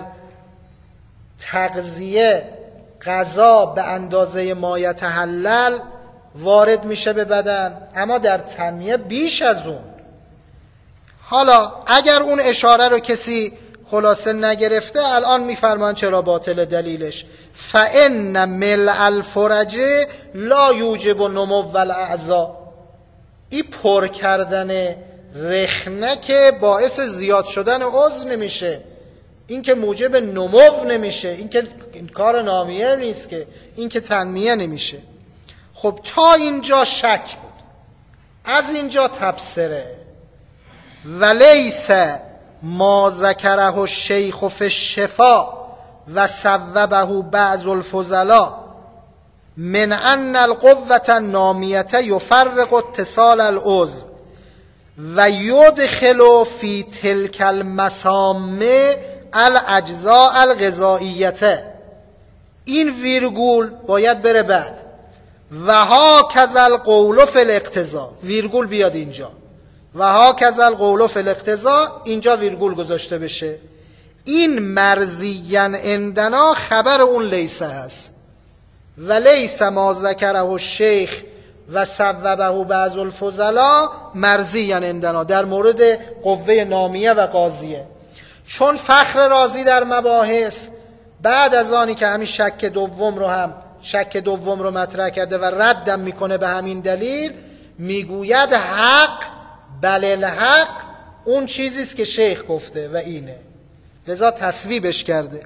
تغذیه غذا به اندازه ما یتحلل وارد میشه به بدن، اما در تنمیه بیش از اون. حالا اگر اون اشاره رو کسی خلاصه نگرفته، الان میفرمان چرا باطل دلیلش. فَإِنَّ مِلْءَ الْفُرَجِ لا یوجب نمو الاعضاء. این پر کردن رخنه که باعث زیاد شدن عضو نمیشه، این که موجب نمو نمیشه، این که کار نامیه نیست، که این که تنمیه نمیشه. خب تا اینجا شک بود، از اینجا تبصره. ولیس ما ذکره الشیخ فی الشفا و صوبه بعض الفضلاء من ان القوة النامیة یفرق اتصال العضو و یدخل فی تلک المسام الاجزاء الغذائیه. این ویرگول باید بره بعد. و هاکذا القول فی الاقتضاء، ویرگول بیاد اینجا. و هاکذا القول فی الاقتضاء، اینجا ویرگول گذاشته بشه. این مرضیا عندنا خبر اون لیسه هست. و لیس ما ذکره الشیخ و صوبه بعض الفضلاء مرضیا عندنا، در مورد قوه نامیه و قاضیه. چون فخر رازی در مباحث بعد از آنی که همین شک دوم رو مطرح کرده و ردم میکنه به همین دلیل، میگوید حق بل الحق اون چیزیست که شیخ گفته و اینه، لذا تصویبش کرده.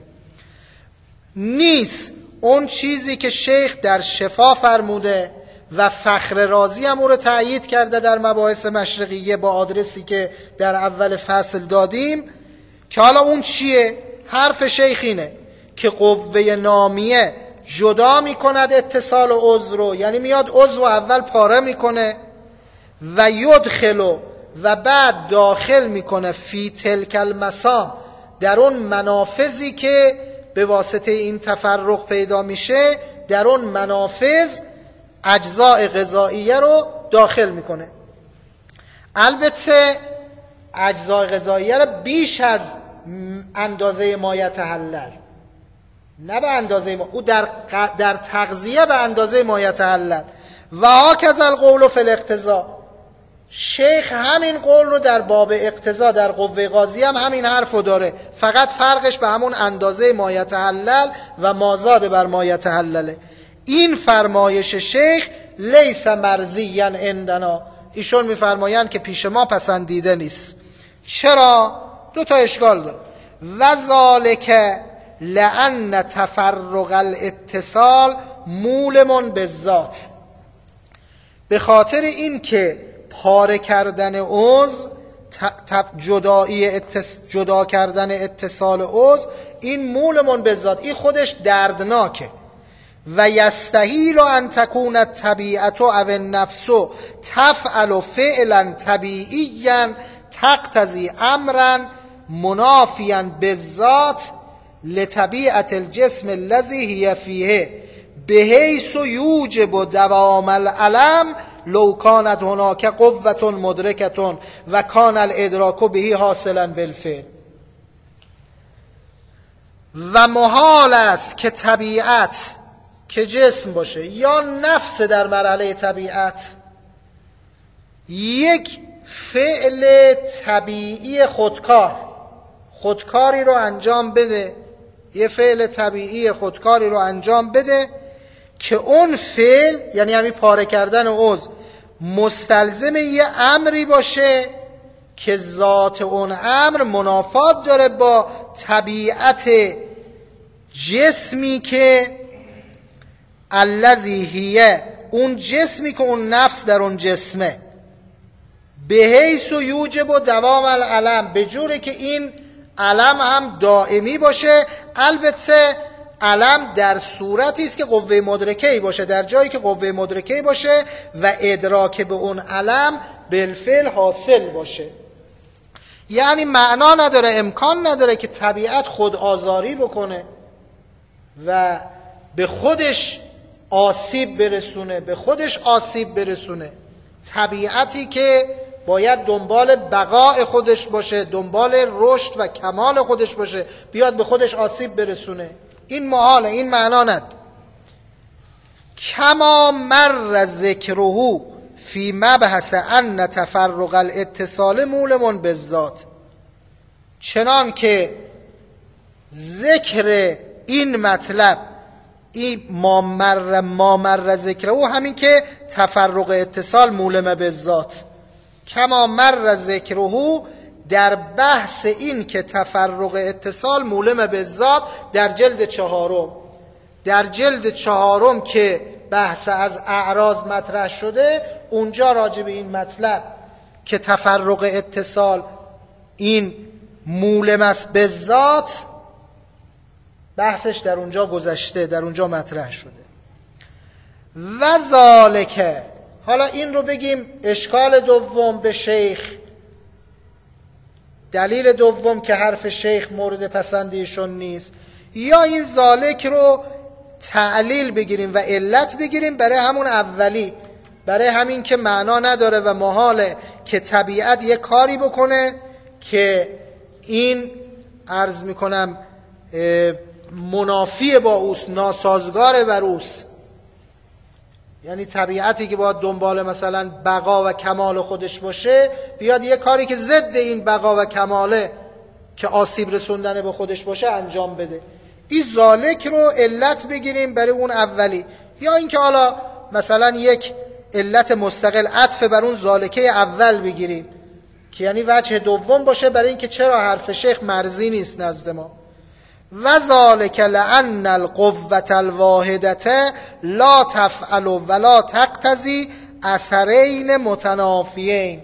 نیست اون چیزی که شیخ در شفا فرموده و فخر رازی هم او رو تأیید کرده در مباحث مشرقیه با آدرسی که در اول فصل دادیم، که حالا اون چیه؟ حرف شیخ اینه که قوه نامیه جدا میکند اتصال عضو رو، یعنی میاد عضو اول پاره میکنه و یدخلو و بعد داخل میکنه فی تلک المسام، در اون منافذی که به واسطه این تفرق پیدا میشه، در اون منافذ اجزاء غذاییه رو داخل میکنه. البته اجزاء غذاییه رو بیش از اندازه ما یتحلل، نه به اندازه ما، او در تغذیه به اندازه ما یتحلل. و هاکذا القول فی الاقتضاء، شیخ همین قول رو در باب اقتضا در قوه قاضی هم همین حرف رو داره، فقط فرقش به همون اندازه ما یتحلل و مازاد بر ما یتحلله. این فرمایش شیخ لیس مرضیا عندنا، ایشون میفرمایند که پیش ما پسندیده نیست. چرا؟ دو تا اشکال داره. و ذالک لأن تفرق الاتصال مولم بالذات، به خاطر این که پاره کردن عضو، جدا کردن اتصال عضو، این مولمون بالذات، این خودش دردناکه. و یستحیل ان تکون الطبیعت او النفس تفعل فعلا طبیعیا تقتضی امرا منافیا بالذات لطبیعت الجسم الذی هی فیه بحیث یوجب دوام العلم لو کانت هناک قوة مدرکة و کان الادراک به حاصلا بالفعل. و محال است که طبیعت که جسم باشه یا نفس در مرحله طبیعت یک فعل طبیعی خودکاری رو انجام بده، یه فعل طبیعی خودکاری رو انجام بده که اون فعل، یعنی همین پاره کردن عضو، مستلزم یه امری باشه که ذات اون امر منافات داره با طبیعت جسمی که الذی هیه، اون جسمی که اون نفس در اون جسمه، به حیث و یوجب و دوام العلم، به جوری که این علم هم دائمی باشه. البته علم در صورتی است که قوه مدرکه‌ای باشه، در جایی که قوه مدرکه‌ای باشه و ادراک به اون علم بالفعل حاصل باشه. یعنی معنا نداره، امکان نداره که طبیعت خود آزاری بکنه و به خودش آسیب برسونه. طبیعتی که باید دنبال بقای خودش باشه، دنبال رشد و کمال خودش باشه، بیاد به خودش آسیب برسونه. این محاله، این معنا نداره. کما مر ذکره فی مبحث ان تفرق الاتصال مولم بالذات، چنان که ذکر این مطلب، این ما مر ذکره، همین که تفرق اتصال مولم بالذات، کما مر ذکره در بحث این که تفرق اتصال مولم بالذات در جلد چهارم که بحث از اعراض مطرح شده، اونجا راجع به این مطلب که تفرق اتصال این مولم است بالذات بحثش در اونجا گذشته، در اونجا مطرح شده. و ذالکه، حالا این رو بگیم اشکال دوم به شیخ، دلیل دوم که حرف شیخ مورد پسندیشون نیست، یا این ذالک رو تعلیل بگیریم و علت بگیریم برای همون اولی، برای همین که معنا نداره و محاله که طبیعت یه کاری بکنه که این عرض میکنم منافی با اوست، ناسازگار بر اوست. یعنی طبیعتی که باید دنبال مثلا بقا و کمال خودش باشه، بیاد یه کاری که ضد این بقا و کماله که آسیب رسوندن به خودش باشه انجام بده. این ذالک رو علت بگیریم برای اون اولی، یا اینکه حالا مثلا یک علت مستقل عطف بر اون ذالکه اول بگیریم که یعنی وجه دوم باشه برای اینکه چرا حرف شیخ مرضی نیست نزد ما. و ذالک لأن القوة الواحدة لا تفعل ولا تقتضی اثرین متنافیین.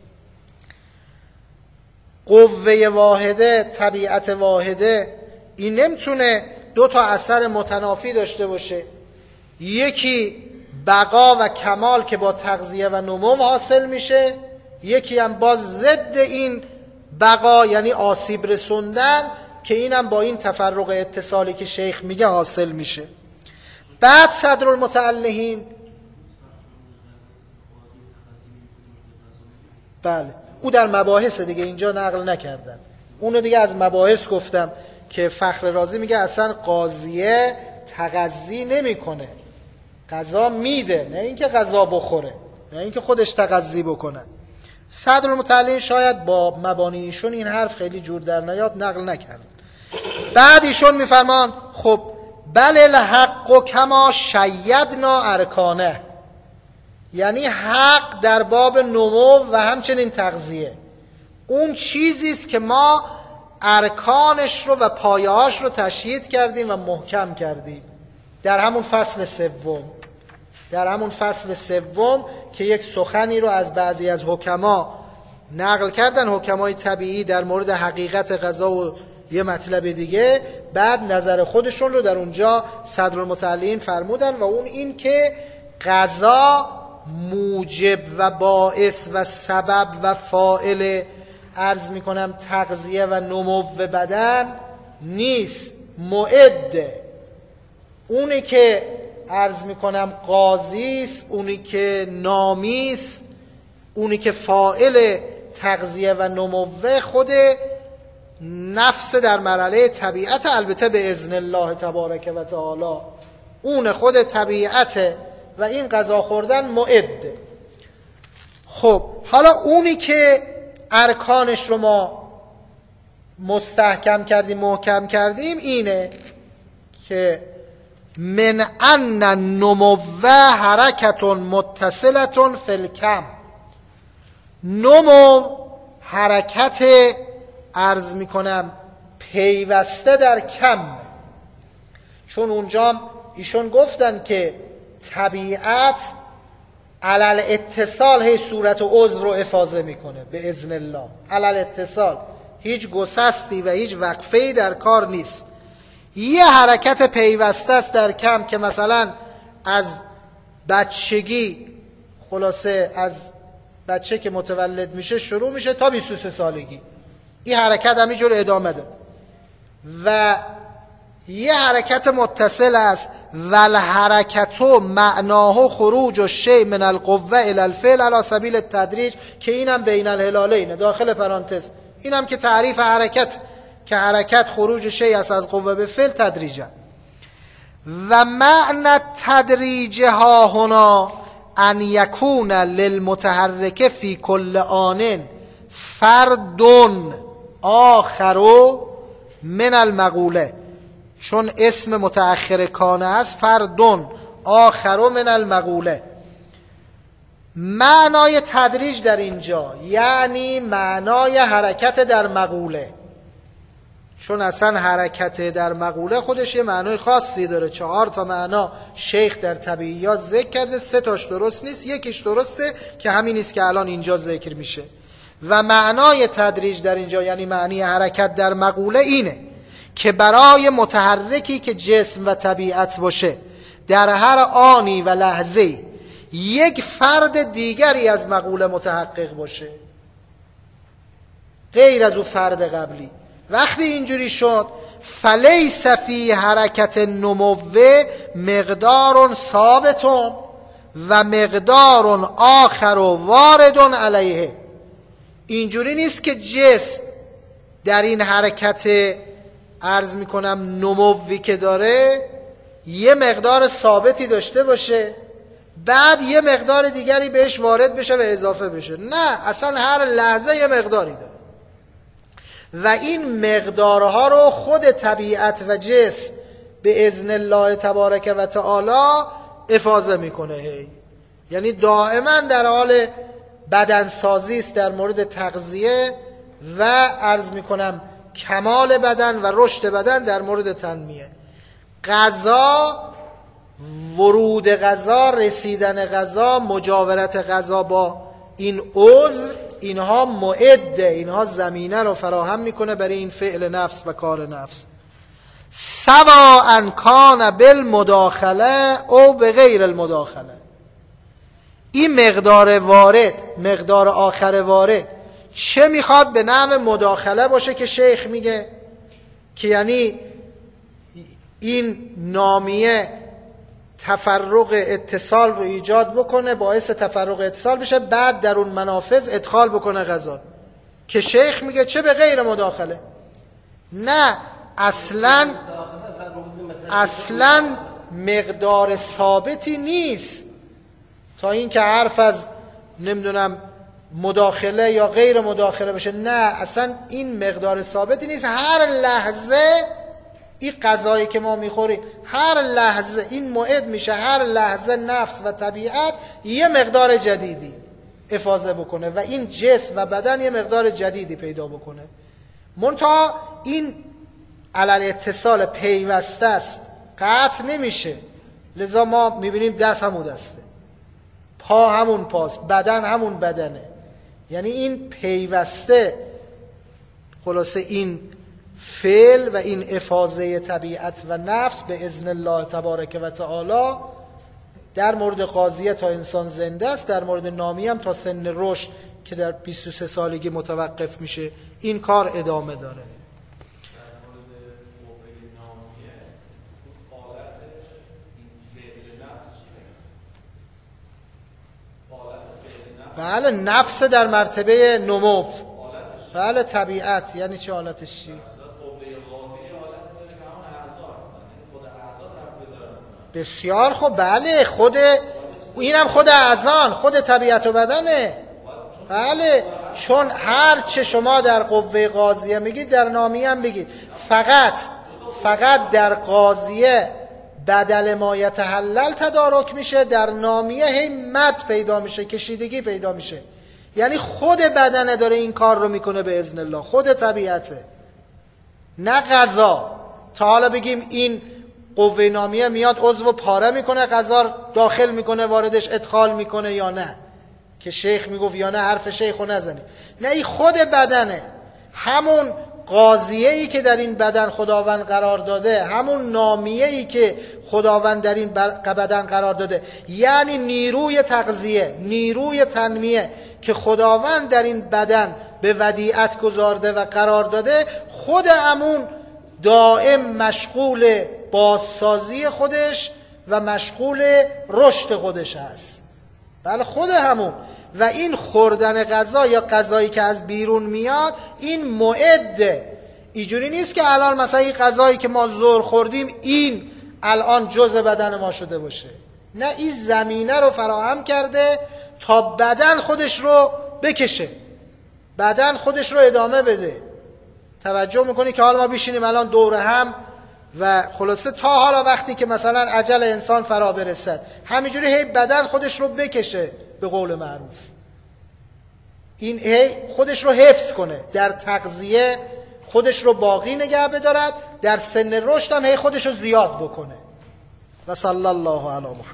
قوه واحده، طبیعت واحده، این نمیتونه دو تا اثر متنافی داشته باشه، یکی بقا و کمال که با تغذیه و نمو حاصل میشه، یکی هم باز ضد این بقا یعنی آسیب رسوندن که اینم با این تفرق اتصالی که شیخ میگه حاصل میشه. بعد صدر المتعلهین، بله او در مباحث دیگه اینجا نقل نکردن، اونو دیگه از مباحث گفتم که فخر رازی میگه اصلا قاضیه تغذی نمیکنه، غذا میده، نه اینکه غذا بخوره، نه اینکه خودش تغذی بکنه. صدر المتعلهین شاید با مبانی ایشون این حرف خیلی جور در نیاد نقل نکرد. بعد ایشون میفرمان خب بل الحق کما شیدنا ارکانه، یعنی حق در باب نمو و همچنین تغذیه اون چیزی است که ما ارکانش رو و پایه‌هاش رو تشیید کردیم و محکم کردیم در همون فصل سوم که یک سخنی رو از بعضی از حکما نقل کردن، حکمای طبیعی، در مورد حقیقت غذا و یه مطلب دیگه. بعد نظر خودشون رو در اونجا صدرالمتعلین فرمودن و اون این که قضا موجب و باعث و سبب و فاعل عرض میکنم تغذیه و نمو بدن نیست، معده. اونی که عرض میکنم قاضی است، اونی که نامی است، اونی که فاعل تغذیه و نمو خود نفس در مرحله طبیعت، البته به اذن الله تبارک و تعالی اون خود طبیعت و این غذا خوردن معده. خب حالا اونی که ارکانش رو ما مستحکم کردیم محکم کردیم اینه که من ان النمو حرکت متصلة فی الکم. نمو حرکت عرض میکنم پیوسته در کم، چون اونجا ایشون گفتن که طبیعت علل اتصال هی صورت و عضو رو افاضه میکنه به اذن الله، علل اتصال، هیچ گسستی و هیچ وقفه‌ای در کار نیست. یه حرکت پیوسته است در کم که مثلا از بچگی، خلاصه از بچه که متولد میشه شروع میشه تا 23 سالگی، این حرکت همینجور ادامه داره. و یه حرکت متصل است، والحرکت معناه خروج الشیء من القوه الی الفعل علی سبیل التدریج، که اینم بین الهلالین داخل پرانتز، اینم که تعریف حرکت، که حرکت خروج شیء است از قوه به فعل تدریجا. و معنی تدریج ها هنا ان یکون للمتحرک فی کل آن فرد آخر من المقوله، چون اسم متأخر کانه است، فرد آخر من المقوله. معنای تدریج در اینجا یعنی معنای حرکت در مقوله، چون اصلا حرکت در مقوله خودش یه معنای خاصی داره. 4 تا معنا شیخ در طبیعیات ذکر کرده، 3 تاش درست نیست، یکیش درسته که همین است که الان اینجا ذکر میشه. و معنای تدریج در اینجا یعنی معنی حرکت در مقوله اینه که برای متحرکی که جسم و طبیعت باشه در هر آنی و لحظه یک فرد دیگری از مقوله متحقق باشه غیر از او فرد قبلی. وقتی اینجوری شد فلیس فی حرکت نمو مقدار ثابت و مقدار آخر وارد علیه. اینجوری نیست که جسم در این حرکت عرض میکنم نموی که داره یه مقدار ثابتی داشته باشه بعد یه مقدار دیگری بهش وارد بشه و اضافه بشه. نه، اصلا هر لحظه یه مقداری داره و این مقدارها رو خود طبیعت و جسم به اذن الله تبارک و تعالی افاضه میکنه. یعنی دائما در حال بدنسازی است در مورد تغذیه و عرض میکنم کمال بدن و رشد بدن در مورد تنمیه. غذا، ورود غذا، رسیدن غذا، مجاورت غذا با این عضو، اینها معده، اینها زمینه رو فراهم میکنه برای این فعل نفس و کار نفس. سواء کان بالمداخله او بغیر المداخله. این مقدار وارد، مقدار آخر وارد چه میخواد به نحو مداخله باشه که شیخ میگه که یعنی این نامیه تفرق اتصال رو ایجاد بکنه، باعث تفرق اتصال بشه، بعد در اون منافذ ادخال بکنه غذا، که شیخ میگه چه به غیر مداخله. نه، اصلا مقدار ثابتی نیست تا این که حرف از نمیدونم مداخله یا غیر مداخله بشه. نه، اصلا این مقدار ثابتی نیست. هر لحظه این غذایی که ما میخوریم هر لحظه این معد میشه، هر لحظه نفس و طبیعت یه مقدار جدیدی افاضه بکنه و این جسم و بدن یه مقدار جدیدی پیدا بکنه. منتها این علل اتصال پیوسته است، قطع نمیشه. لذا ما میبینیم دست همون دسته، پا همون پاست، بدن همون بدنه. یعنی این پیوسته، خلاصه این فعل و این افاضه طبیعت و نفس به اذن الله تبارک و تعالی در مورد قاضیه تا انسان زنده است، در مورد نامی هم تا سن رشد که در 23 سالگی متوقف میشه این کار ادامه داره. بله نفس در مرتبه نمو. بله طبیعت یعنی چه حالتش چی؟ بسیار خوب. بله خود اینم خود اعضان، خود طبیعت و بدنه. بله چون هر چه شما در قوه قاضیه میگید در نامیه هم بگید، فقط در قاضیه بدل ما یتحلل تدارک میشه، در نامیه هی مد پیدا میشه، کشیدگی پیدا میشه. یعنی خود بدنه داره این کار رو میکنه به اذن الله، خود طبیعته، نه قضا. تا حالا بگیم این قوه نامیه میاد عضو پاره میکنه، قضا داخل میکنه، واردش ادخال میکنه یا نه، که شیخ میگفت یا نه حرف شیخ رو نزنی. نه این خود بدنه، همون قاضیه‌ای که در این بدن خداوند قرار داده، همون نامیه‌ای که خداوند در این بدن قرار داده، یعنی نیروی تغذیه، نیروی تنمیه که خداوند در این بدن به ودیعت گذارده و قرار داده، خود همون دائم مشغول بازسازی خودش و مشغول رشد خودش هست. بله خود همون. و این خوردن غذا یا غذایی که از بیرون میاد این معده. اینجوری نیست که الان مثلا این غذایی که ما ظهر خوردیم این الان جزء بدن ما شده باشه. نه، این زمینه رو فراهم کرده تا بدن خودش رو بکشه، بدن خودش رو ادامه بده. توجه میکنی که حالا ما بشینیم الان دور هم و خلاصه تا حالا وقتی که مثلا اجل انسان فرا برسد همینجوری هی بدن خودش رو بکشه، به قول معروف این هی خودش رو حفظ کنه، در تغذیه خودش رو باقی نگه بدارد، در سن رشد هم هی خودش رو زیاد بکنه. و صلی الله علی محمد.